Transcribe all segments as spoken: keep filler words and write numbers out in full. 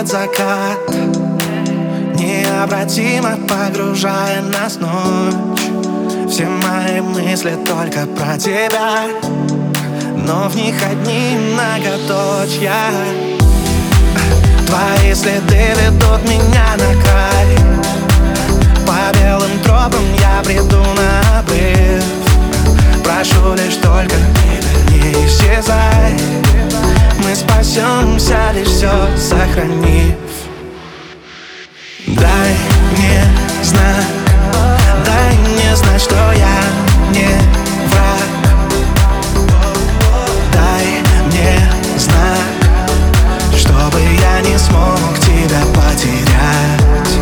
падает закат, необратимо погружая нас в ночь. Все мои мысли только про тебя, но в них одни многоточья. Твои следы ведут меня на край, по белым тропам я приду на обрыв. Прошу лишь только не исчезай, мы спасемся, лишь все сохранив. Дай мне знак, дай мне знать, что я не враг. Дай мне знак, чтобы я не смог тебя потерять.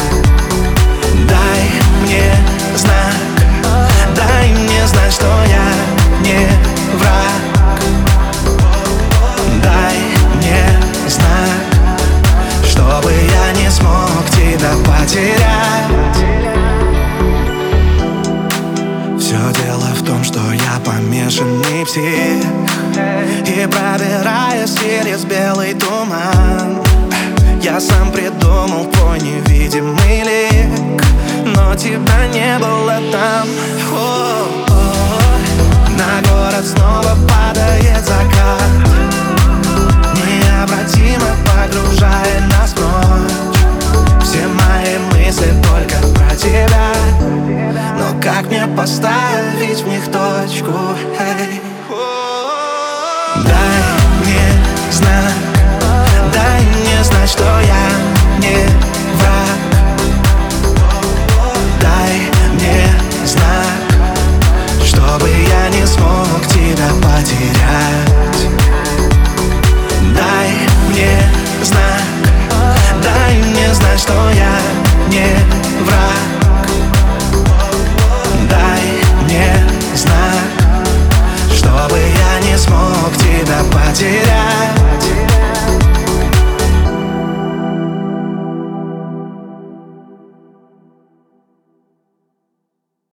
Дай мне знак, дай мне знать, что я не враг. Дай мне знак, чтобы я не смог тебя потерять. Все дело в том, что я помешанный псих, и пробираясь через белый туман, я сам придумал твой невидимый лик, но тебя не было там. О-о-о. На город снова падает закат, необратимо погружая нас в ночь. Все мои мысли только про тебя, но как мне поставить в них точку? Hey. Дай мне знак, дай мне знать, что